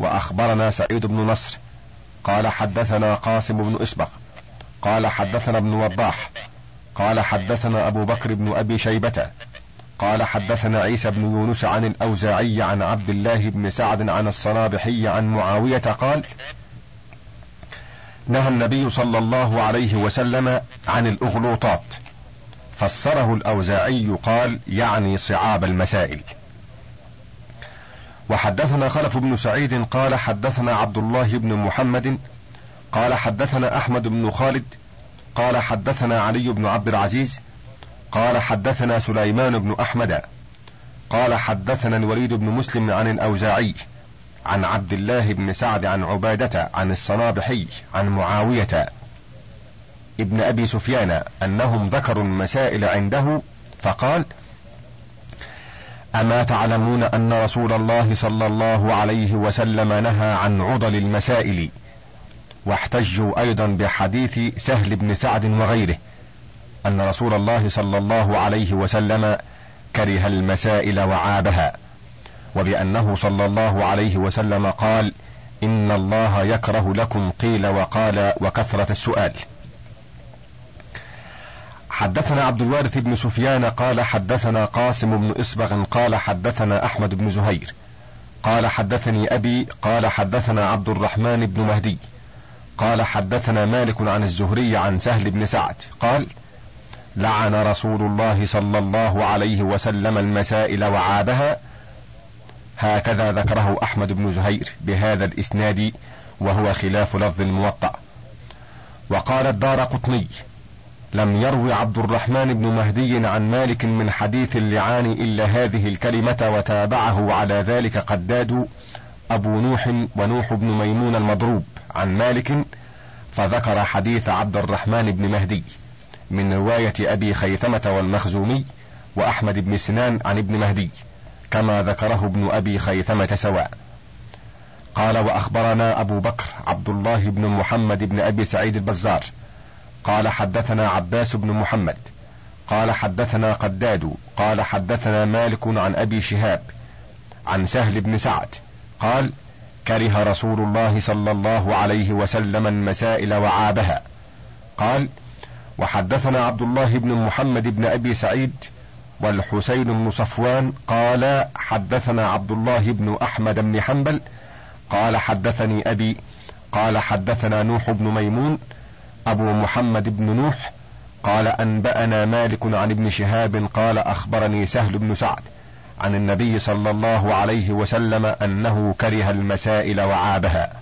وأخبرنا سعيد بن نصر قال حدثنا قاسم بن إسبغ قال حدثنا ابن وضاح قال حدثنا أبو بكر بن أبي شيبة قال حدثنا عيسى بن يونس عن الأوزاعي عن عبد الله بن سعد عن الصنابحي عن معاوية قال: نهى النبي صلى الله عليه وسلم عن الأغلوطات، فسره الأوزاعي قال: يعني صعاب المسائل. وحدثنا خلف بن سعيد قال حدثنا عبد الله بن محمد قال حدثنا أحمد بن خالد قال حدثنا علي بن عبد العزيز قال حدثنا سليمان بن أحمد قال حدثنا الوليد بن مسلم عن الأوزاعي عن عبد الله بن سعد عن عبادة عن الصنابحي عن معاوية ابن أبي سفيان أنهم ذكروا المسائل عنده، فقال: أما تعلمون أن رسول الله صلى الله عليه وسلم نهى عن عضل المسائل؟ واحتجوا أيضا بحديث سهل بن سعد وغيره أن رسول الله صلى الله عليه وسلم كره المسائل وعابها، وبأنه صلى الله عليه وسلم قال: إن الله يكره لكم قيل وقال وكثرة السؤال. حدثنا عبد الوارث بن سفيان قال حدثنا قاسم بن إسبغ قال حدثنا أحمد بن زهير قال حدثني أبي قال حدثنا عبد الرحمن بن مهدي قال حدثنا مالك عن الزهري عن سهل بن سعد قال: لعن رسول الله صلى الله عليه وسلم المسائل وعابها. هكذا ذكره أحمد بن زهير بهذا الإسناد، وهو خلاف لفظ الموطأ. وقال الدارقطني: لم يروي عبد الرحمن بن مهدي عن مالك من حديث اللعان إلا هذه الكلمة، وتابعه على ذلك قداد أبو نوح ونوح بن ميمون المضروب عن مالك، فذكر حديث عبد الرحمن بن مهدي من رواية أبي خيثمة والمخزومي وأحمد بن سنان عن ابن مهدي كما ذكره ابن أبي خيثمة سواء. قال: وأخبرنا أبو بكر عبد الله بن محمد بن أبي سعيد البزار قال حدثنا عباس بن محمد قال حدثنا قداد قال حدثنا مالك عن أبي شهاب عن سهل بن سعد قال: كره رسول الله صلى الله عليه وسلم المسائل وعابها. قال: وحدثنا عبد الله بن محمد بن أبي سعيد والحسين بن صفوان قال حدثنا عبد الله بن أحمد بن حنبل قال حدثني أبي قال حدثنا نوح بن ميمون أبو محمد بن نوح قال أنبأنا مالك عن ابن شهاب قال أخبرني سهل بن سعد عن النبي صلى الله عليه وسلم أنه كره المسائل وعابها.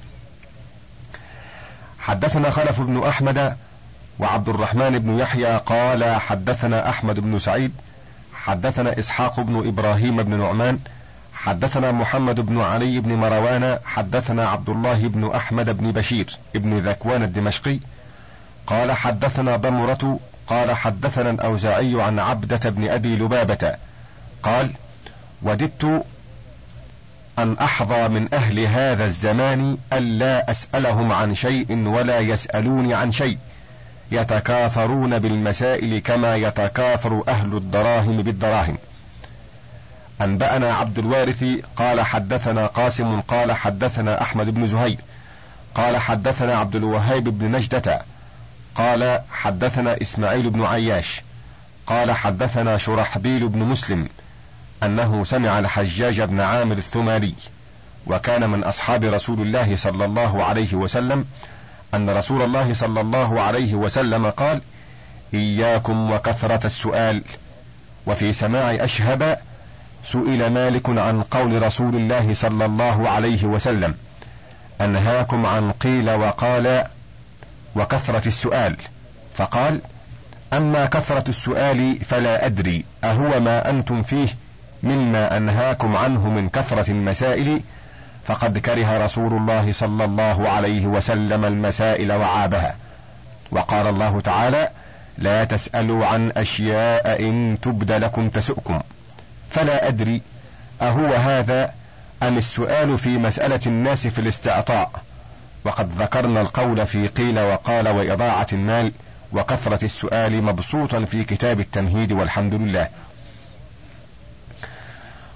حدثنا خلف بن أحمد وعبد الرحمن بن يحيى قال حدثنا أحمد بن سعيد حدثنا إسحاق بن إبراهيم بن نعمان حدثنا محمد بن علي بن مروان حدثنا عبد الله بن أحمد بن بشير ابن ذكوان الدمشقي قال حدثنا ضمرة قال حدثنا الأوزاعي عن عبدة بن أبي لبابة قال: وددت أن أحظى من أهل هذا الزمان ألا أسألهم عن شيء ولا يسألوني عن شيء، يتكاثرون بالمسائل كما يتكاثر أهل الدراهم بالدراهم. أنبأنا عبد الوارث قال حدثنا قاسم قال حدثنا أحمد بن زهير قال حدثنا عبد الوهاب بن نجدة قال حدثنا إسماعيل بن عياش قال حدثنا شرحبيل بن مسلم أنه سمع الحجاج بن عامر الثمالي وكان من أصحاب رسول الله صلى الله عليه وسلم أن رسول الله صلى الله عليه وسلم قال: إياكم وكثرة السؤال. وفي سماع أشهب سئل مالك عن قول رسول الله صلى الله عليه وسلم: أنهاكم عن قيل وقال وكثرة السؤال، فقال: أما كثرة السؤال فلا أدري أهو ما أنتم فيه مما أنهاكم عنه من كثرة المسائل، فقد كره رسول الله صلى الله عليه وسلم المسائل وعابها. وقال الله تعالى: لا تسألوا عن أشياء إن تبد لكم تسؤكم. فلا أدري أهو هذا أم السؤال في مسألة الناس في الاستعطاء، وقد ذكرنا القول في قيل وقال وإضاعة المال وكثرة السؤال مبسوطا في كتاب التمهيد والحمد لله.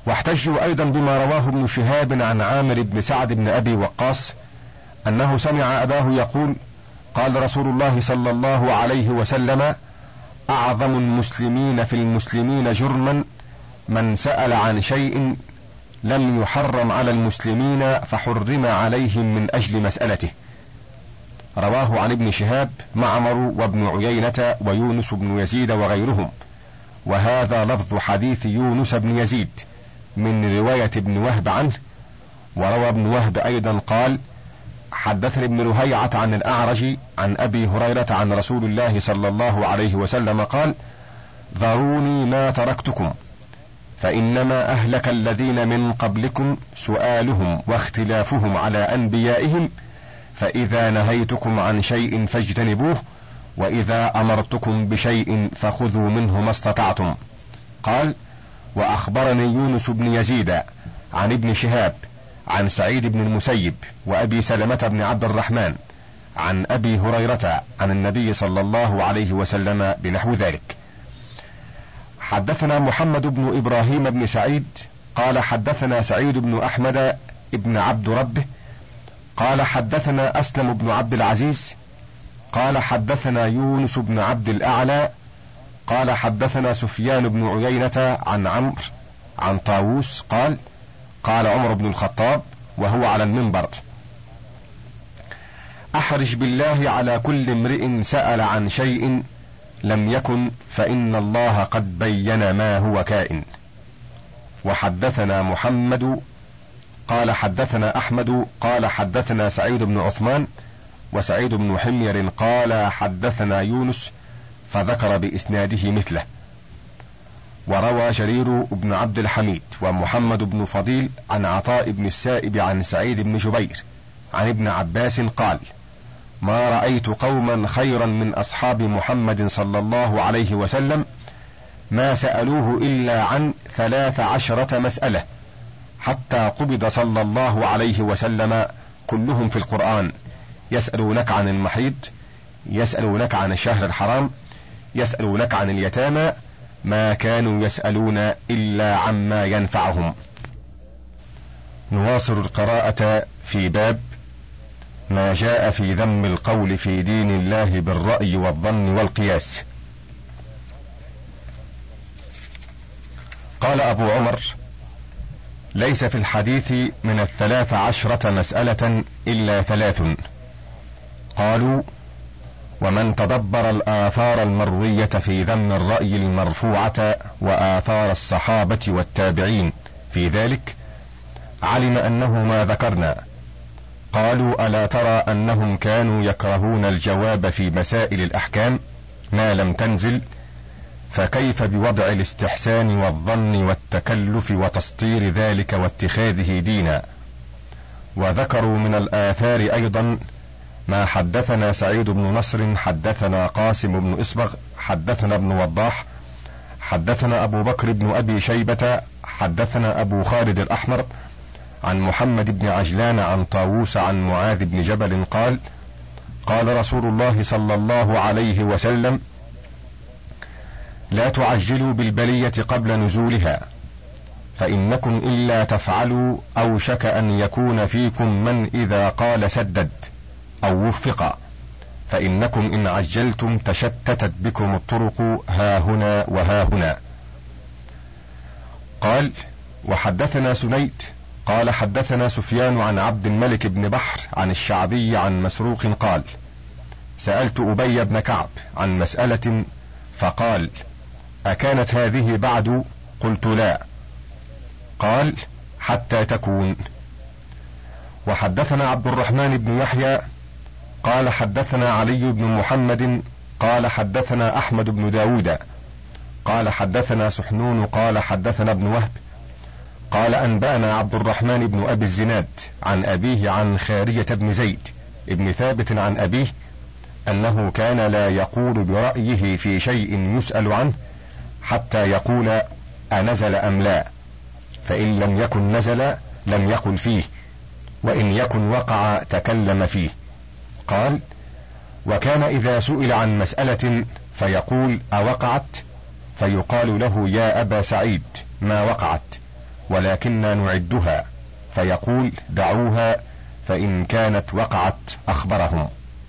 واحتجوا أيضا بما رواه ابن شهاب عن عامر بن سعد بن أبي وقاص أنه سمع أباه يقول: قال رسول الله صلى الله عليه وسلم: أعظم المسلمين في المسلمين جرما من سأل عن شيء لم يحرم على المسلمين فحرم عليهم من أجل مسألته. رواه عن ابن شهاب معمر وابن عيينة ويونس بن يزيد وغيرهم، وهذا لفظ حديث يونس بن يزيد من رواية ابن وهب عنه. وروى ابن وهب أيضا قال: حدثني ابن لهيعة عن الأعرج عن أبي هريرة عن رسول الله صلى الله عليه وسلم قال: ذروني ما تركتكم، فإنما أهلك الذين من قبلكم سؤالهم واختلافهم على أنبيائهم، فإذا نهيتكم عن شيء فاجتنبوه، وإذا أمرتكم بشيء فخذوا منه ما استطعتم. قال: وأخبرني يونس بن يزيد عن ابن شهاب عن سعيد بن المسيب وأبي سلمة بن عبد الرحمن عن أبي هريرة عن النبي صلى الله عليه وسلم بنحو ذلك. حدثنا محمد بن إبراهيم بن سعيد قال حدثنا سعيد بن أحمد بن عبد ربه قال حدثنا أسلم بن عبد العزيز قال حدثنا يونس بن عبد الأعلى قال حدثنا سفيان بن عيينة عن عمرو عن طاووس قال: قال عمر بن الخطاب وهو على المنبر: أحرج بالله على كل امرئ سأل عن شيء لم يكن، فإن الله قد بين ما هو كائن. وحدثنا محمد قال حدثنا أحمد قال حدثنا سعيد بن عثمان وسعيد بن حمير قال حدثنا يونس، فذكر بإسناده مثله. وروى جرير بن عبد الحميد ومحمد بن فضيل عن عطاء بن السائب عن سعيد بن جبير عن ابن عباس قال: ما رأيت قوما خيرا من أصحاب محمد صلى الله عليه وسلم ما سألوه إلا عن 13 مسألة، حتى قبض صلى الله عليه وسلم كلهم في القرآن: يسألونك عن المحيض، يسألونك عن الشهر الحرام، يسألونك عن اليتامى، ما كانوا يسألون إلا عما ينفعهم. نواصل القراءة في باب ما جاء في ذم القول في دين الله بالرأي والظن والقياس. قال أبو عمر: ليس في الحديث من 13 مسألة إلا 3. قالوا: ومن تدبر الآثار المروية في ذم الرأي المرفوعة وآثار الصحابة والتابعين في ذلك علم أنه ما ذكرنا. قالوا: ألا ترى أنهم كانوا يكرهون الجواب في مسائل الأحكام ما لم تنزل، فكيف بوضع الاستحسان والظن والتكلف وتسطير ذلك واتخاذه دينا. وذكروا من الآثار أيضا ما حدثنا سعيد بن نصر حدثنا قاسم بن إصبغ حدثنا ابن وضاح حدثنا أبو بكر بن أبي شيبة حدثنا أبو خالد الأحمر عن محمد بن عجلان عن طاووس عن معاذ بن جبل قال: قال رسول الله صلى الله عليه وسلم: لا تعجلوا بالبلية قبل نزولها، فإنكم إلا تفعلوا أوشك أن يكون فيكم من إذا قال سدد أو وفق، فإنكم إن عجلتم تشتتت بكم الطرق ها هنا وها هنا. قال: وحدثنا سنيد قال حدثنا سفيان عن عبد الملك بن بحر عن الشعبي عن مسروق قال: سألت أبي بن كعب عن مسألة فقال: أكانت هذه بعد؟ قلت: لا. قال: حتى تكون. وحدثنا عبد الرحمن بن يحيى قال حدثنا علي بن محمد قال حدثنا أحمد بن داود قال حدثنا سحنون قال حدثنا ابن وهب قال أنبأنا عبد الرحمن بن أبي الزناد عن أبيه عن خارجة بن زيد ابن ثابت عن أبيه أنه كان لا يقول برأيه في شيء يسأل عنه حتى يقول أنزل أم لا، فإن لم يكن نزل لم يقل فيه، وإن يكن وقع تكلم فيه. قال: وكان إذا سئل عن مسألة فيقول أوقعت، فيقال له: يا أبا سعيد ما وقعت، ولكننا نعدها، فيقول دعوها فإن كانت وقعت أخبرهم.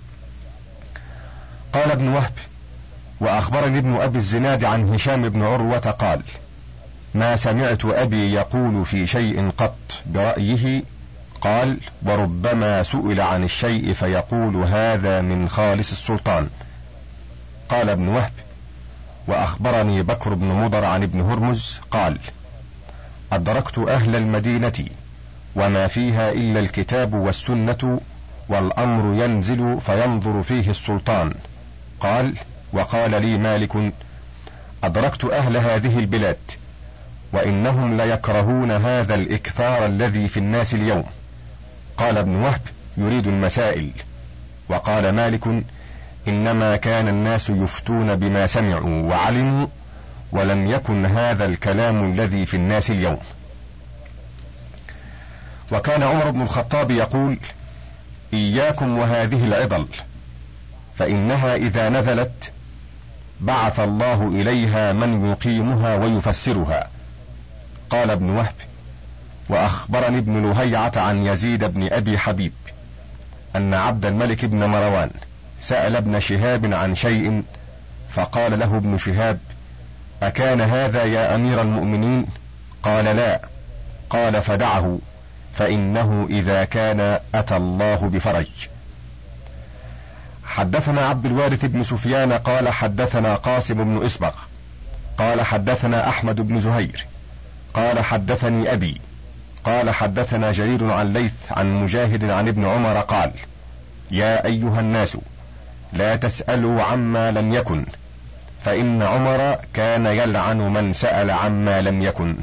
قال ابن وهب: وأخبرني ابن أبي الزناد عن هشام بن عروة قال: ما سمعت أبي يقول في شيء قط برأيه. قال: وربما سئل عن الشيء فيقول هذا من خالص السلطان. قال ابن وهب: وأخبرني بكر بن مضر عن ابن هرمز قال: أدركت أهل المدينة وما فيها إلا الكتاب والسنة، والأمر ينزل فينظر فيه السلطان. قال: وقال لي مالك: أدركت أهل هذه البلاد وإنهم ليكرهون هذا الإكثار الذي في الناس اليوم. قال ابن وهب: يريد المسائل. وقال مالك: إنما كان الناس يفتون بما سمعوا وعلموا، ولم يكن هذا الكلام الذي في الناس اليوم. وكان عمر بن الخطاب يقول: إياكم وهذه العضل، فإنها إذا نزلت بعث الله إليها من يقيمها ويفسرها. قال ابن وهب: وأخبرني ابن لهيعة عن يزيد بن أبي حبيب أن عبد الملك بن مروان سأل ابن شهاب عن شيء، فقال له ابن شهاب: أكان هذا يا أمير المؤمنين؟ قال: لا. قال: فدعه، فإنه إذا كان أتى الله بفرج. حدثنا عبد الوارث بن سفيان قال حدثنا قاسم بن إسبغ قال حدثنا أحمد بن زهير قال حدثني أبي قال حدثنا جرير عن ليث عن مجاهد عن ابن عمر قال: يا أيها الناس لا تسألوا عما لم يكن، فإن عمر كان يلعن من سأل عما لم يكن.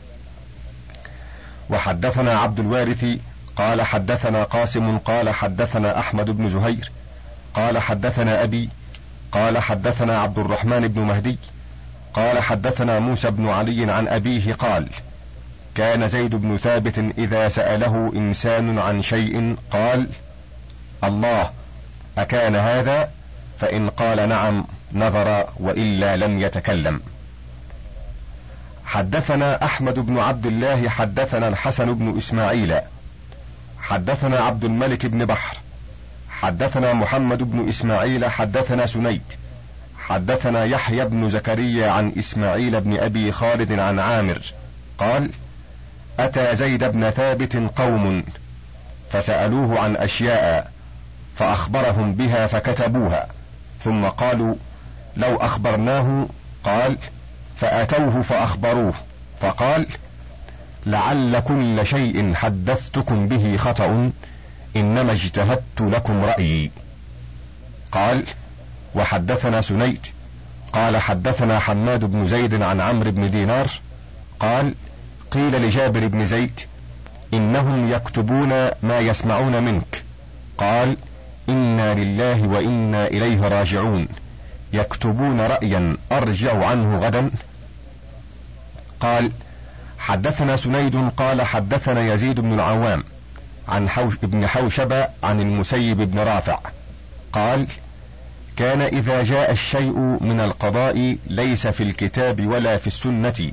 وحدثنا عبد الوارث قال حدثنا قاسم قال حدثنا أحمد بن زهير قال حدثنا أبي قال حدثنا عبد الرحمن بن مهدي قال حدثنا موسى بن علي عن أبيه قال: كان زيد بن ثابت إذا سأله إنسان عن شيء قال: الله، أكان هذا؟ فإن قال نعم نظر، وإلا لم يتكلم. حدثنا أحمد بن عبد الله حدثنا الحسن بن إسماعيل حدثنا عبد الملك بن بحر حدثنا محمد بن إسماعيل حدثنا سنيد حدثنا يحيى بن زكريا عن إسماعيل بن أبي خالد عن عامر قال: أتى زيد بن ثابت قوم فسألوه عن أشياء فأخبرهم بها فكتبوها، ثم قالوا: لو أخبرناه. قال: فأتوه فأخبروه، فقال: لعل كل شيء حدثتكم به خطأ، إنما اجتهدت لكم رأيي. قال: وحدثنا سنيد قال حدثنا حماد بن زيد عن عمرو بن دينار قال: قيل لجابر بن زيد: إنهم يكتبون ما يسمعون منك. قال: إنا لله وإنا إليه راجعون، يكتبون رأيا أرجع عنه غدا. قال: حدثنا سنيد قال حدثنا يزيد بن العوام عن ابن حوشب عن المسيب بن رافع قال: كان إذا جاء الشيء من القضاء ليس في الكتاب ولا في السنة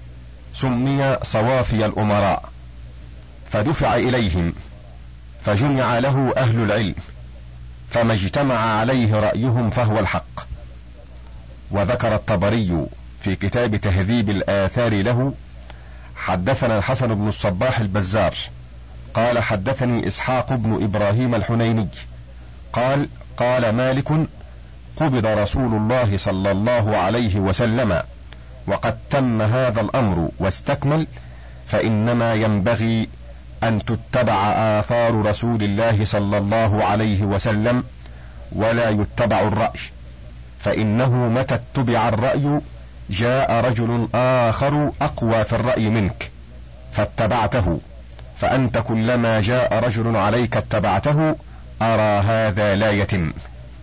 سمي صوافي الأمراء، فدفع إليهم فجمع له أهل العلم، فما اجتمع عليه رأيهم فهو الحق. وذكر الطبري في كتاب تهذيب الآثار له: حدثنا الحسن بن الصباح البزار قال حدثني إسحاق بن إبراهيم الحنيني قال: قال مالك: قبض رسول الله صلى الله عليه وسلم وقد تم هذا الأمر واستكمل، فإنما ينبغي أن تتبع آثار رسول الله صلى الله عليه وسلم ولا يتبع الرأي، فإنه متى اتبع الرأي جاء رجل آخر أقوى في الرأي منك فاتبعته، فأنت كلما جاء رجل عليك اتبعته. أرى هذا لا يتم.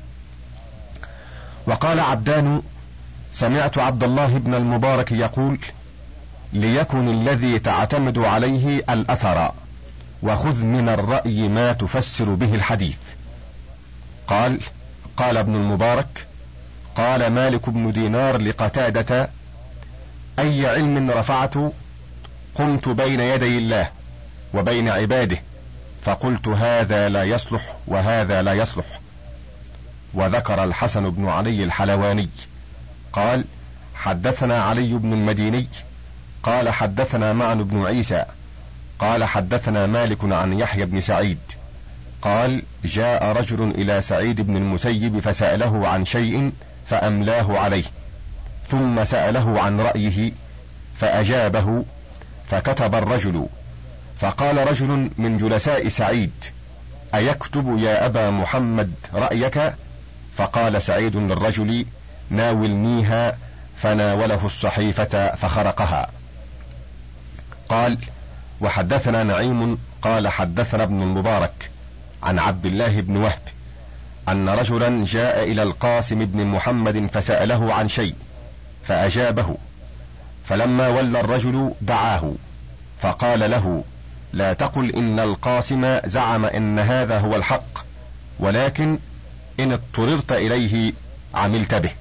وقال عبدان: سمعت عبد الله بن المبارك يقول: ليكن الذي تعتمد عليه الأثر، وخذ من الرأي ما تفسر به الحديث. قال ابن المبارك: قال مالك بن دينار لقتادة: أي علم رفعت؟ قمت بين يدي الله وبين عباده فقلت هذا لا يصلح وهذا لا يصلح. وذكر الحسن بن علي الحلواني قال حدثنا علي بن المديني قال حدثنا معن بن عيسى قال حدثنا مالك عن يحيى بن سعيد قال جاء رجل إلى سعيد بن المسيب فسأله عن شيء فأملاه عليه، ثم سأله عن رأيه فأجابه، فكتب الرجل، فقال رجل من جلساء سعيد أيكتب يا أبا محمد رأيك؟ فقال سعيد للرجل ناولنيها، فناوله الصحيفة فخرقها. قال وحدثنا نعيم قال حدثنا ابن المبارك عن عبد الله بن وهب أن رجلا جاء إلى القاسم بن محمد فسأله عن شيء فأجابه، فلما ولى الرجل دعاه فقال له لا تقل إن القاسم زعم إن هذا هو الحق، ولكن إن اضطررت إليه عملت به.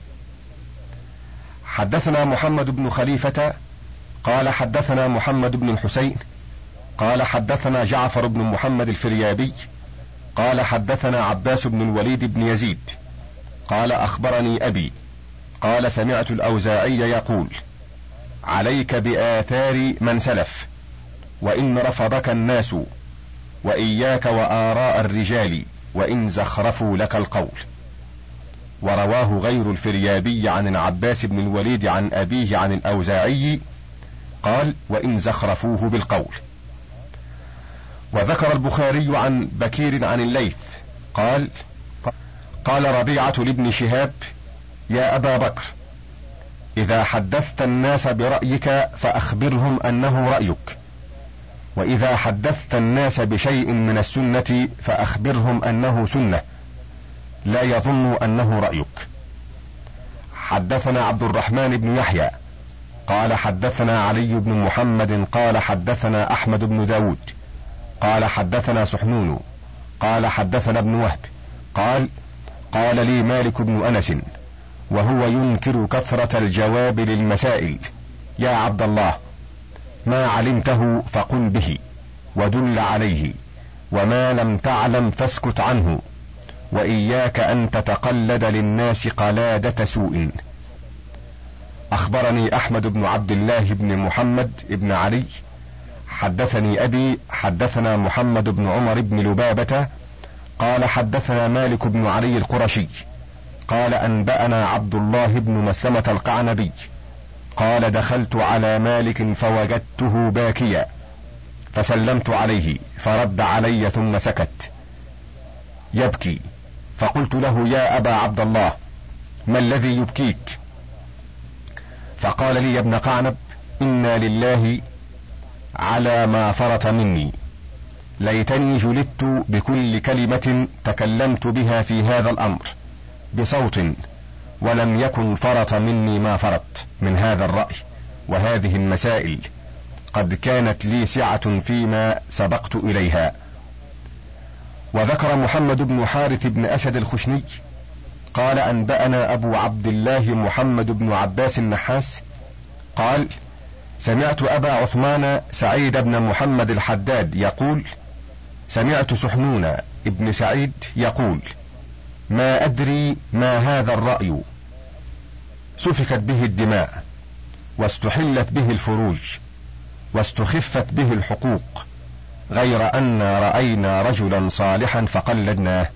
حدثنا محمد بن خليفة قال حدثنا محمد بن الحسين قال حدثنا جعفر بن محمد الفريابي قال حدثنا عباس بن الوليد بن يزيد قال أخبرني أبي قال سمعت الأوزاعي يقول عليك بآثار من سلف وإن رفضك الناس، وإياك وآراء الرجال وإن زخرفوا لك القول. ورواه غير الفريابي عن العباس بن الوليد عن أبيه عن الأوزاعي قال وإن زخرفوه بالقول. وذكر البخاري عن بكير عن الليث قال قال ربيعة لابن شهاب يا أبا بكر إذا حدثت الناس برأيك فأخبرهم أنه رأيك، وإذا حدثت الناس بشيء من السنة فأخبرهم أنه سنة، لا يظن أنه رأيك. حدثنا عبد الرحمن بن يحيى قال حدثنا علي بن محمد قال حدثنا أحمد بن داود قال حدثنا سحنون قال حدثنا ابن وهب قال لي مالك بن أنس وهو ينكر كثرة الجواب للمسائل يا عبد الله ما علمته فقل به ودل عليه، وما لم تعلم فاسكت عنه، وإياك أن تتقلد للناس قلادة سوء. أخبرني أحمد بن عبد الله بن محمد بن علي حدثني أبي حدثنا محمد بن عمر بن لبابة قال حدثنا مالك بن علي القرشي قال أنبأنا عبد الله بن مسلمة القعنبي قال دخلت على مالك فوجدته باكيا فسلمت عليه فرد علي ثم سكت يبكي، فقلت له يا أبا عبد الله ما الذي يبكيك؟ فقال لي يا ابن قعنب إنا لله على ما فرط مني، ليتني جلدت بكل كلمة تكلمت بها في هذا الأمر بصوت، ولم يكن فرط مني ما فرط من هذا الرأي وهذه المسائل، قد كانت لي سعة فيما سبقت إليها. وذكر محمد بن حارث بن أسد الخشني قال أنبأنا أبو عبد الله محمد بن عباس النحاس قال سمعت أبا عثمان سعيد بن محمد الحداد يقول سمعت سحنون ابن سعيد يقول ما أدري ما هذا الرأي، سفكت به الدماء واستحلت به الفروج واستخفت به الحقوق، غير أن رأينا رجلا صالحا فقلدناه.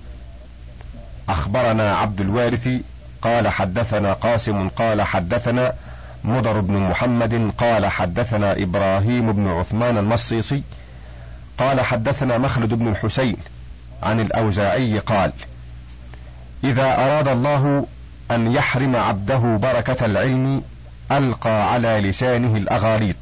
أخبرنا عبد الوارث قال حدثنا قاسم قال حدثنا مضر بن محمد قال حدثنا إبراهيم بن عثمان المصيصي قال حدثنا مخلد بن الحسين عن الأوزاعي قال إذا أراد الله أن يحرم عبده بركة العلم ألقى على لسانه الأغاليط.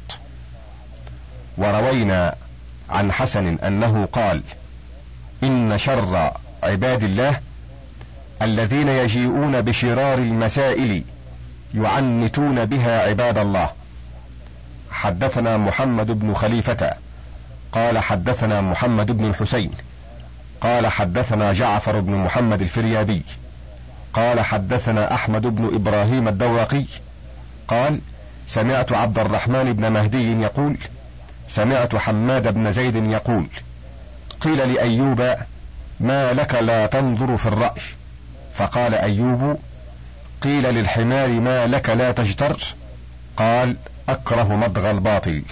وروينا عن حسن أنه قال إن شر عباد الله الذين يجيئون بشرار المسائل يعنتون بها عباد الله. حدثنا محمد بن خليفة قال حدثنا محمد بن الحسين قال حدثنا جعفر بن محمد الفريابي قال حدثنا أحمد بن إبراهيم الدورقي قال سمعت عبد الرحمن بن مهدي يقول سمعت حماد بن زيد يقول: قيل لأيوب: ما لك لا تنظر في الرأي؟ فقال أيوب: قيل للحمار: ما لك لا تجتر؟ قال: أكره مضغ الباطل.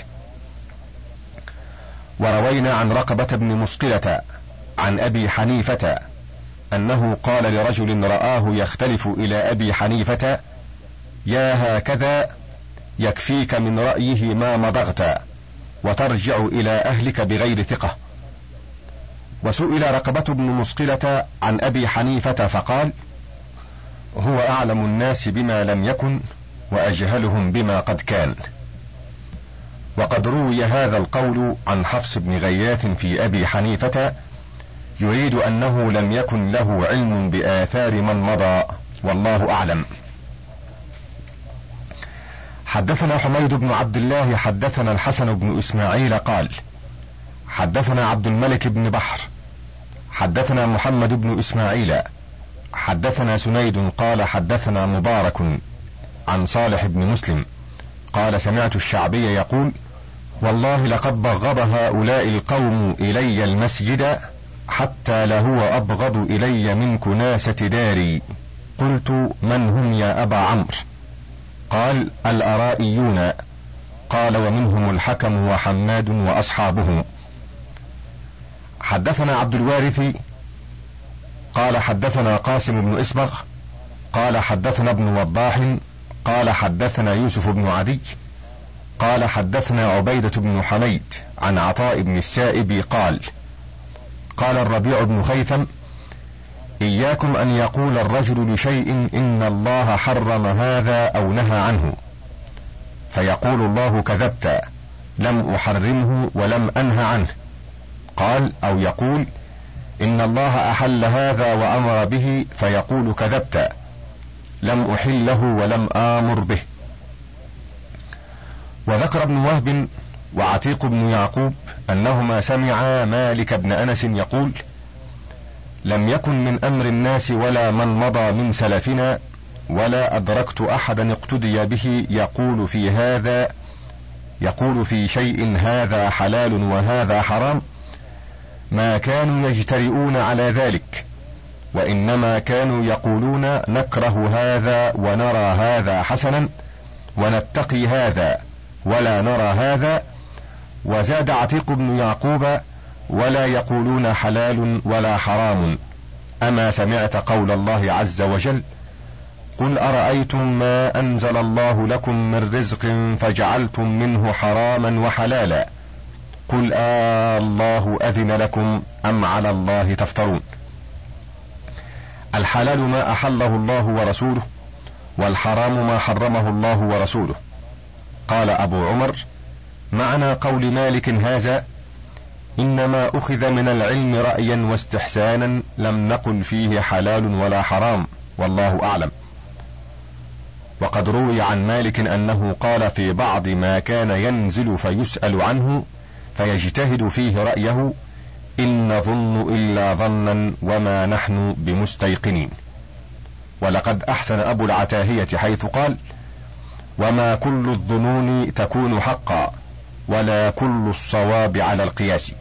وروينا عن رقبة بن مسقلة عن أبي حنيفة أنه قال لرجل رآه يختلف إلى أبي حنيفة: يا هكذا يكفيك من رأيه ما مضغت وترجع إلى أهلك بغير ثقة. وسئل رقبة بن مسقلة عن أبي حنيفة فقال: هو أعلم الناس بما لم يكن وأجهلهم بما قد كان. وقد روي هذا القول عن حفص بن غياث في أبي حنيفة، يريد أنه لم يكن له علم بآثار من مضى، والله أعلم. حدثنا حميد بن عبد الله حدثنا الحسن بن إسماعيل قال: حدثنا عبد الملك بن بحر حدثنا محمد بن إسماعيل حدثنا سنيد قال: حدثنا مبارك عن صالح بن مسلم قال: سمعت الشعبي يقول: والله لقد بغض هؤلاء القوم إلي المسجد حتى لهو أبغض إلي من كناسة داري. قلت: من هم يا أبا عمرو؟ قال: الأرائيون. قال: ومنهم الحكم وحماد وأصحابهم. حدثنا عبد الوارث قال: حدثنا قاسم بن إسبغ قال: حدثنا ابن وضاح قال: حدثنا يوسف بن عدي قال: حدثنا عبيدة بن حميد عن عطاء بن السائب قال: قال الربيع بن خيثم: إياكم أن يقول الرجل لشيء إن الله حرم هذا أو نهى عنه، فيقول الله: كذبت، لم أحرمه ولم أنه عنه. قال: أو يقول: إن الله أحل هذا وأمر به، فيقول: كذبت، لم أحله ولم آمر به. وذكر ابن وهب وعتيق بن يعقوب أنهما سمعا مالك بن أنس يقول: لم يكن من أمر الناس ولا من مضى من سلفنا ولا أدركت أحدا اقتدي به يقول في شيء هذا حلال وهذا حرام ما كانوا يجترئون على ذلك، وإنما كانوا يقولون: نكره هذا ونرى هذا حسنا، ونتقي هذا ولا نرى هذا. وزاد عتيق بن يعقوب: ولا يقولون حلال ولا حرام. أما سمعت قول الله عز وجل: قل أرأيتم ما أنزل الله لكم من رزق فجعلتم منه حراما وحلالا، قل الله أذن لكم أم على الله تفترون. الحلال ما أحله الله ورسوله، والحرام ما حرمه الله ورسوله. قال أبو عمر: معنى قول مالك هذا إنما أخذ من العلم رأيا واستحسانا، لم نقل فيه حلال ولا حرام، والله أعلم. وقد روي عن مالك أنه قال في بعض ما كان ينزل فيسأل عنه فيجتهد فيه رأيه: إن نظن إلا ظنا وما نحن بمستيقنين. ولقد أحسن أبو العتاهية حيث قال: وما كل الظنون تكون حقا، ولا كل الصواب على القياس.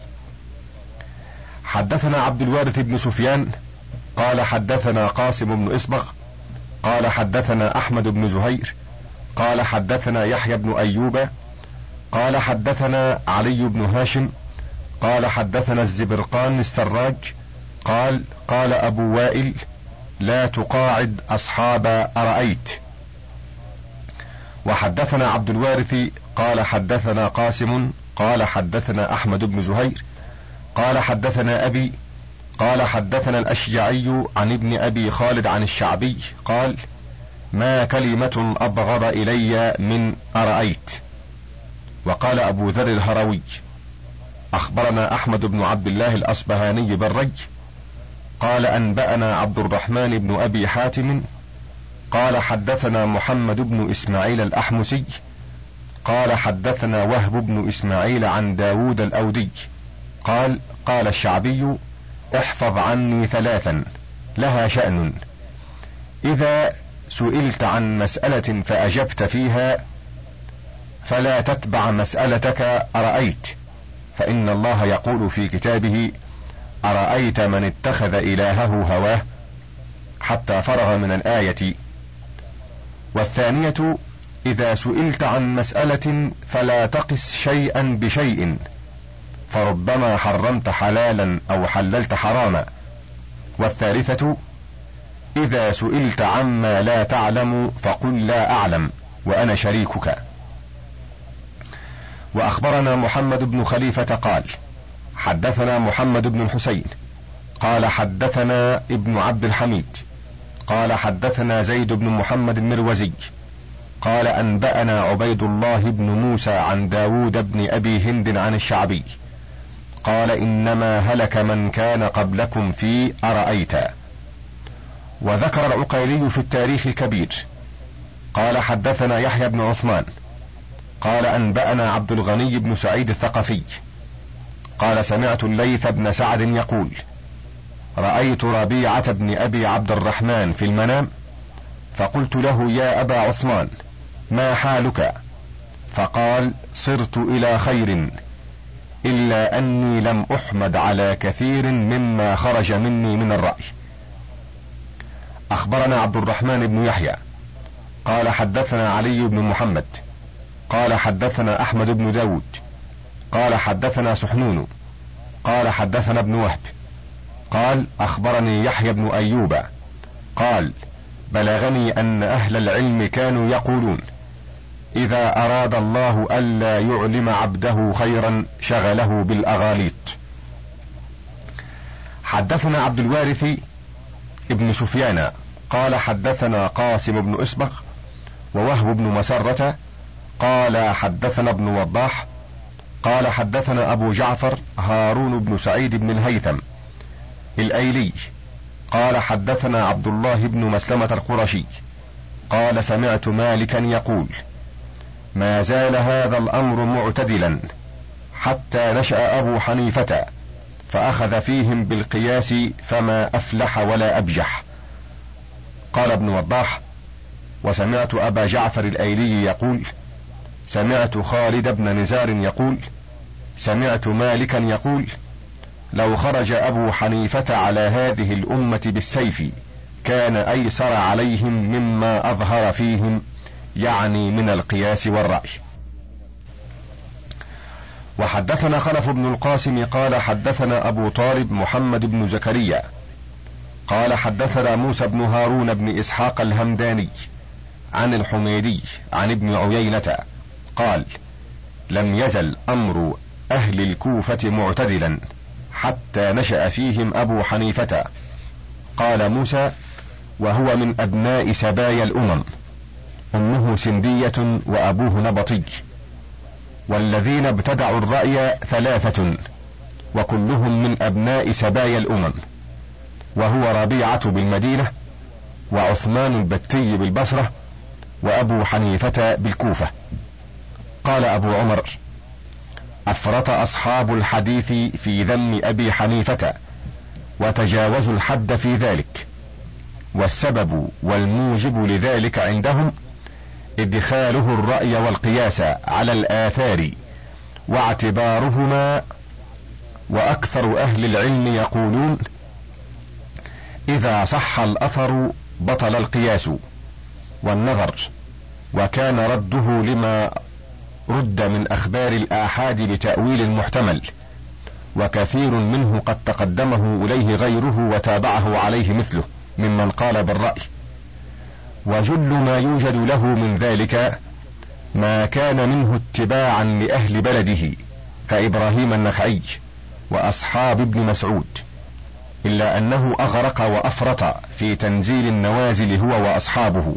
حدثنا عبد الوارث بن سفيان قال: حدثنا قاسم بن إسبغ قال: حدثنا أحمد بن زهير قال: حدثنا يحيى بن أيوب قال: حدثنا علي بن هاشم قال: حدثنا الزبرقان السراج قال: قال أبو وائل: لا تقاعد أصحاب أرأيت. وحدثنا عبد الوارث قال: حدثنا قاسم قال: حدثنا أحمد بن زهير قال: حدثنا أبي قال: حدثنا الأشجعي عن ابن أبي خالد عن الشعبي قال: ما كلمة أبغض إلي من أرأيت. وقال أبو ذر الهروي: أخبرنا أحمد بن عبد الله الأصبهاني بالري قال: أنبأنا عبد الرحمن بن أبي حاتم قال: حدثنا محمد بن إسماعيل الأحمسي قال: حدثنا وهب بن إسماعيل عن داود الأودي قال: قال الشعبي: احفظ عني ثلاثا لها شأن: إذا سئلت عن مسألة فأجبت فيها فلا تتبع مسألتك أرأيت، فإن الله يقول في كتابه: أرأيت من اتخذ إلهه هواه، حتى فرغ من الآية. والثانية: إذا سئلت عن مسألة فلا تقس شيئا بشيء، فربما حرمت حلالا أو حللت حراما. والثالثة: إذا سئلت عما لا تعلم فقل لا أعلم وأنا شريكك. وأخبرنا محمد بن خليفة قال: حدثنا محمد بن الحسين قال حدثنا ابن عبد الحميد قال حدثنا زيد بن محمد المروزي قال أنبأنا عبيد الله بن موسى عن داود بن أبي هند عن الشعبي قال: إنما هلك من كان قبلكم في أرأيت. وذكر العقيلي في التاريخ الكبير قال حدثنا يحيى بن عثمان قال أنبأنا عبد الغني بن سعيد الثقفي قال: سمعت الليث بن سعد يقول: رأيت ربيعة بن أبي عبد الرحمن في المنام، فقلت له: يا أبا عثمان، ما حالك؟ فقال: صرت إلى خير، إلا أني لم أحمد على كثير مما خرج مني من الرأي. أخبرنا عبد الرحمن بن يحيى قال حدثنا علي بن محمد قال حدثنا أحمد بن داود قال حدثنا سحنون قال حدثنا ابن وهب قال: أخبرني يحيى بن أيوب قال: بلغني أن أهل العلم كانوا يقولون: إذا أراد الله ألا يعلم عبده خيرا شغله بالأغاليط. حدثنا عبد الوارث ابن سفيان قال حدثنا قاسم بن أسبغ ووهب بن مسرة قال حدثنا ابن وضاح قال حدثنا أبو جعفر هارون بن سعيد بن الهيثم الأيلي قال حدثنا عبد الله بن مسلمة القرشي قال: سمعت مالكا يقول: ما زال هذا الأمر معتدلا حتى نشأ أبو حنيفة فأخذ فيهم بالقياس فما أفلح ولا أبجح. قال ابن وضاح: وسمعت أبا جعفر الأيلي يقول: سمعت خالد بن نزار يقول: سمعت مالكا يقول: لو خرج أبو حنيفة على هذه الأمة بالسيف كان أيسر عليهم مما أظهر فيهم، يعني من القياس والرأي. وحدثنا خلف بن القاسم قال حدثنا أبو طالب محمد بن زكريا قال حدثنا موسى بن هارون بن إسحاق الهمداني عن الحميدي عن ابن عيينة قال: لم يزل أمر أهل الكوفة معتدلا حتى نشأ فيهم أبو حنيفة. قال موسى: وهو من أبناء سبايا الأمم، أمه سندية وأبوه نبطي، والذين ابتدعوا الرأي 3 وكلهم من أبناء سبايا الأمم، وهو ربيعة بالمدينة، وعثمان البتي بالبصرة، وأبو حنيفة بالكوفة. قال أبو عمر: أفرط أصحاب الحديث في ذم أبي حنيفة وتجاوزوا الحد في ذلك، والسبب والموجب لذلك عندهم إدخاله الرأي والقياس على الآثار واعتبارهما. وأكثر أهل العلم يقولون: إذا صح الأثر بطل القياس والنظر، وكان رده لما رد من أخبار الآحاد بتأويل محتمل، وكثير منه قد تقدمه إليه غيره وتابعه عليه مثله ممن قال بالرأي. وجل ما يوجد له من ذلك ما كان منه اتباعا لأهل بلده كإبراهيم النخعي وأصحاب ابن مسعود، إلا أنه أغرق وأفرط في تنزيل النوازل هو وأصحابه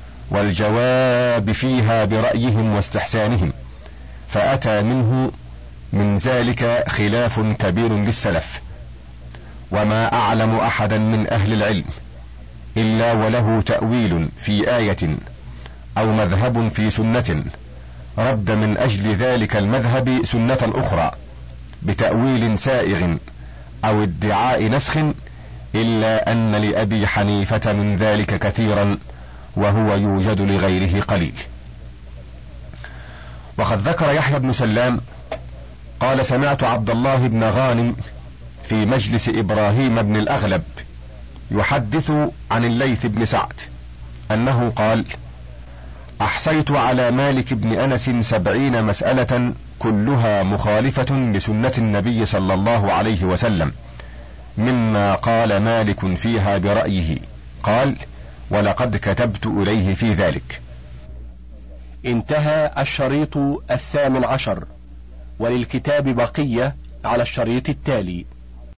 والجواب فيها برأيهم واستحسانهم، فأتى منه من ذلك خلاف كبير للسلف. وما أعلم أحدا من أهل العلم إلا وله تأويل في آية أو مذهب في سنة رد من أجل ذلك المذهب سنة أخرى بتأويل سائغ أو ادعاء نسخ، إلا أن لأبي حنيفة من ذلك كثيرا وهو يوجد لغيره قليل. وقد ذكر يحيى بن سلام قال سمعت عبد الله بن غانم في مجلس إبراهيم بن الأغلب يحدث عن الليث بن سعد أنه قال: أحصيت على مالك بن أنس 70 مسألة كلها مخالفة لسنة النبي صلى الله عليه وسلم، مما قال مالك فيها برأيه. قال: ولقد كتبت إليه في ذلك. انتهى الشريط 18، وللكتاب بقية على الشريط التالي.